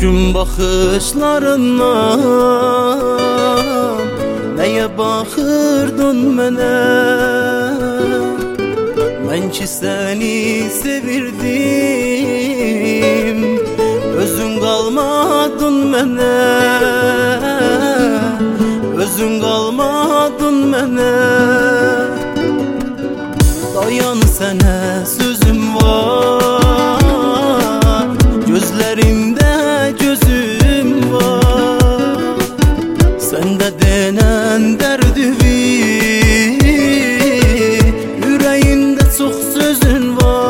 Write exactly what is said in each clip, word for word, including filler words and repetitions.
gün baxışlarından nəyə baxırdın mənə? Mən ki səni sevirdim, özün qalmadın mənə, özün qalmadın mənə. Dayan, sənə sözüm var, gözlərimdə gözüm var. Səndə denən dərdivi, ürəyində çox sözün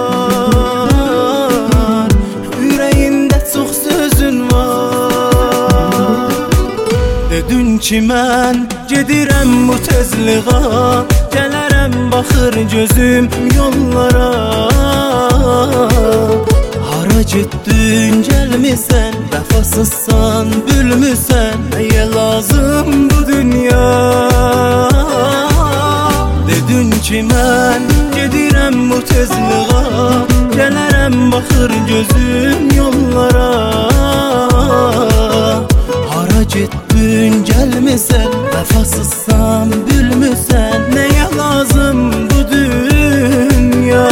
var, ürəyində çox sözün var. Dedin ki mən gedirəm bu tezliğa, gələrəm baxır gözüm yollara. Hara getdin gəlmisən, vəfasızsan bülmüsən, nəyə lazım bu dünya? Dedin ki mən gedirəm bu tezliğa, gələrəm baxır gözüm yollara. Hara getdin gəlmisən, vəfasızsan bülmüsən, nəyə lazım bu dünya?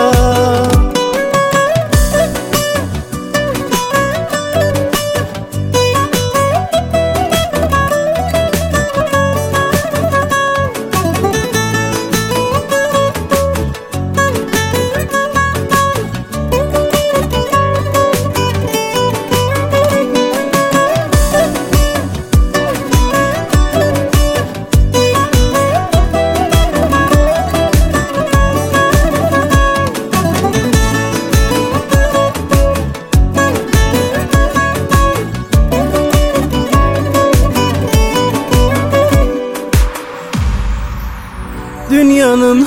Dünyanın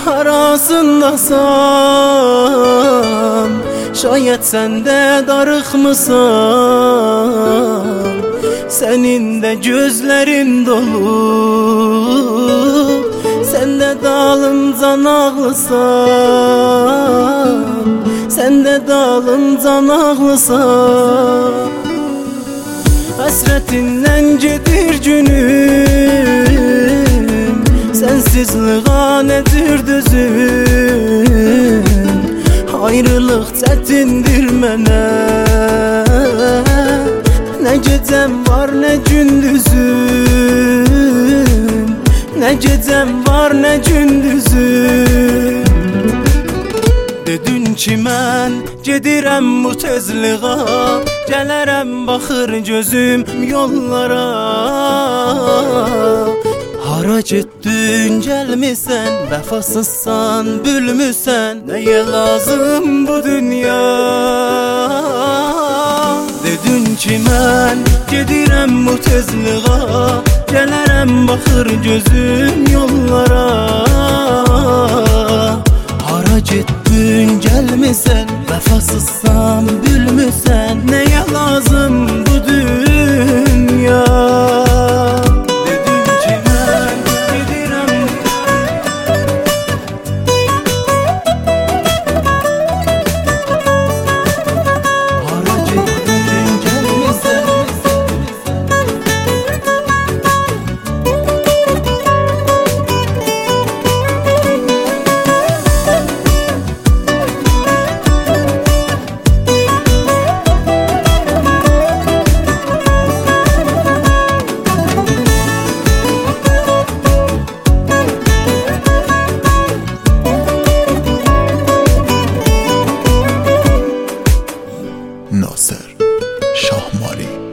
harasındasan, şayet sen de darıxmısan, senin de gözlerin dolu, sen de dalıncan ağlısan, sen de dalıncan ağlısan. Həsrətindən gedir günüm, sensizliğa nedir düzüm? Ayrılıq çətindir mənə, nə gecəm var nə gündüzüm, nə gecəm var nə gündüzüm. Dedin ki mən gedirəm bu tezliğa, gələrəm baxır gözüm yollara. Hara getdin gəlmisən, vəfasızsan bülmüsən, nəyə lazım bu dünya? Dedin ki mən gedirəm bu tezliğa, gələrəm baxır gözüm yollara. Hara getdin gəlmisən, vəfasızsan bülmüsən, nəyə lazım bu dünya? ناصر شاهمالی.